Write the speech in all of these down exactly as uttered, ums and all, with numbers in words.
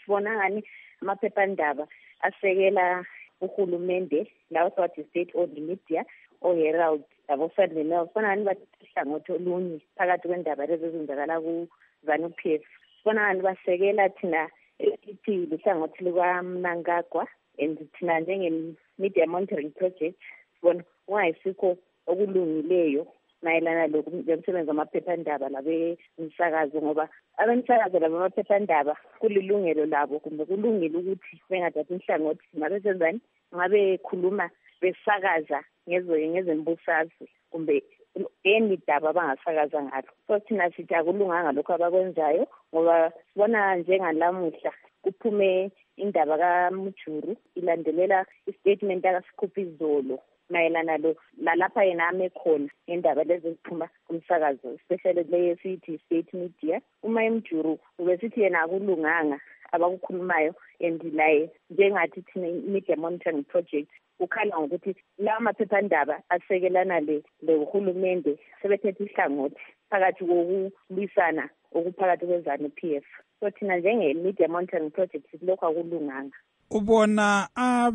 sibona ngani amaphephandaba asekela uhulumende lawo sathi state owned media o-Herald abo Sunday Mail sibona ngani bahlangothi olunye phakathi kwendaba lezi ezenzakala ku-ZANU P F. Sibona ngani basekela thina ithi lihlangothi likaMnangagwa and thina njenge-Media Monitoring Project sibona kungayisikho okulungileyo mayelana lomsebenzi wamaphephandaba labemsakazo, ngoba abemsakazo labamaphephandaba kulilungelo labo kumbe kulungile ukuthi bengathathi inhlangothi ngabe senzani, ngabe khuluma besakaza ngezembusazwe kumbe enidaba abangasakaza ngalo. So thina sithi akulunganga lokho abakwenzayo, ngoba sibona njengalamuhla kuphume indaba kaMujuru ilandelela istatement akaSikhupha Izolo mayelana lo lalapha yena ame khona indaba lezi ziphuma kumsakazo, especially leyo sithi state media. Uma eMjuru ubesithi yena akulunganga abakukhulumayo, and laye njengathi thina Media Monitoring Project ukhala ngokuthi la maphephandaba asekelana le lehulumende sebethethe ihlangothi phakathi kokulwisana okuphakathi kweZANU P F. So thina njenge-Media Monitoring Project lokho akulunganga. Ubona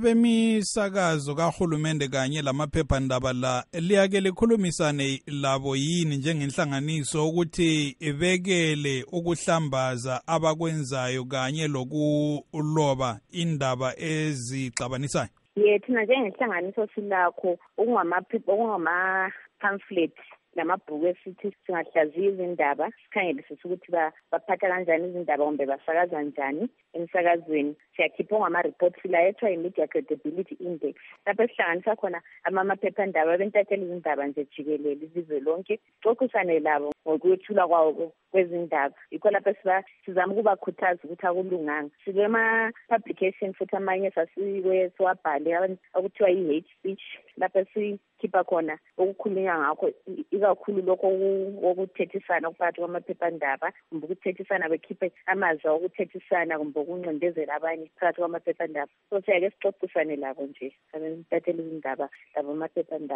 abemisakazo kahulumende kanye lamaphephandaba la liyake likhulumisane labo yini njengenhlanganiso ukuthi ibekele ukuhlambaza abakwenzayo kanye lokuloba indaba ezixabanisayo? Ye thina njengenhlanganiso silakho okungamaphepha okungama-pamphlet lamabhuku esithi singahlaziya izindaba, sikhangelisise ukuthi baphatha kanjani izindaba kumbe basakaza kanjani emsakazweni. Siyakhipha ongama-report silayethwa i-Media Credibility Index, lapho esihlanganisa khona amaphephandaba abentathela izindaba nje jikelele ilizwe lonke, sixoxisane labo ngokwethula kwawo kwezindaba. Yikho lapho sizama ukubakhuthaza ukuthi akulunganga. Sikema-publication futhi amanye sasiwe siwabhale okuthiwa i-hate speech, lapho sikhipha khona okukhulunywa ngakho ikakhulu lokho okuthethisana okuphakathi kwamaphephandaba kumbe ukuthethisana bekhiphe amazwi okuthethisana kumbe ukuncindezela abanye phakathi kwamaphephandaba. So siyake sixoxisane labo nje abentathela izindaba labo maphephandaba.